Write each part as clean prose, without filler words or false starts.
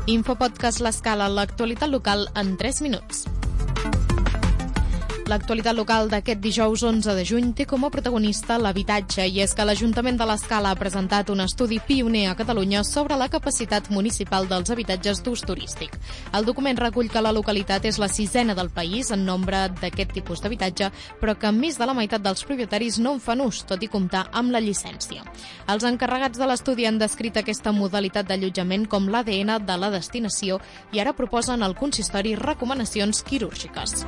Infopodcast L'Escala, l'actualitat local en 3 minuts. L'actualitat local d'aquest dijous 11 de juny té com a protagonista l'habitatge, i és que l'Ajuntament de l'Escala ha presentat un estudi pioner a Catalunya sobre la capacitat municipal dels habitatges d'ús turístic. El document recull que la localitat és la 6ena del país en nombre d'aquest tipus d'habitatge, però que més de la meitat dels propietaris no en fan ús, tot i comptar amb la llicència. Els encarregats de l'estudi han descrit aquesta modalitat d'allotjament com l'ADN de la destinació i ara proposen al consistori recomanacions quirúrgiques.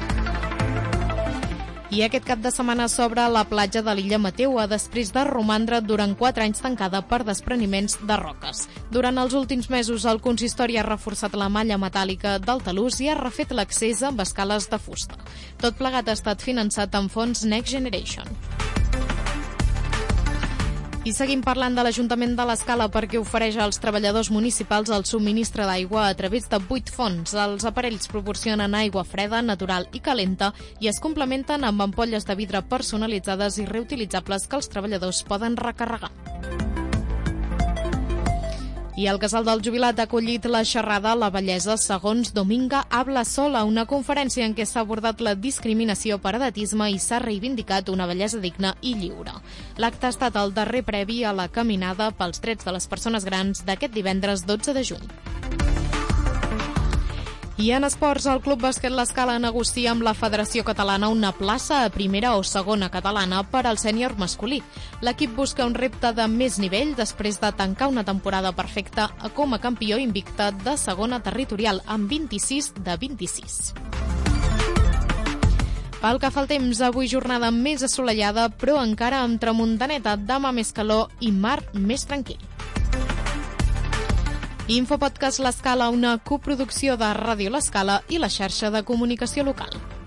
I aquest cap de setmana s'obre la platja de l'illa Mateua després de romandre durant 4 anys tancada per despreniments de roques. Durant els últims mesos, el consistori ha reforçat la malla metàl·lica del talús i ha refet l'accés amb escales de fusta. Tot plegat ha estat finançat amb fons Next Generation. I seguim parlant de l'Ajuntament de l'Escala perquè ofereix als treballadors municipals el subministre d'aigua a través de 8 fonts. Els aparells proporcionen aigua freda, natural i calenta i es complementen amb ampolles de vidre personalitzades i reutilitzables que els treballadors poden recarregar. I el Casal del Jubilat ha acollit la xerrada La bellesa segons Dominga habla sola, una conferència en què s'ha abordat la discriminació per edatisme i s'ha reivindicat una bellesa digna i lliure. L'acte ha estat el darrer previ a la caminada pels drets de les persones grans d'aquest divendres 12 de juny. I en esports, el Club Bàsquet L'Escala negocia amb la Federació Catalana una plaça a primera o segona catalana per al sènior masculí. L'equip busca un repte de més nivell després de tancar una temporada perfecta com a campió invicte de segona territorial amb 26 de 26. Pel que fa al temps, avui jornada més assolellada, però encara amb tramuntaneta, demà més calor i mar més tranquil. Infopodcast L'Escala, una coproducció de Ràdio L'Escala i la xarxa de comunicació local.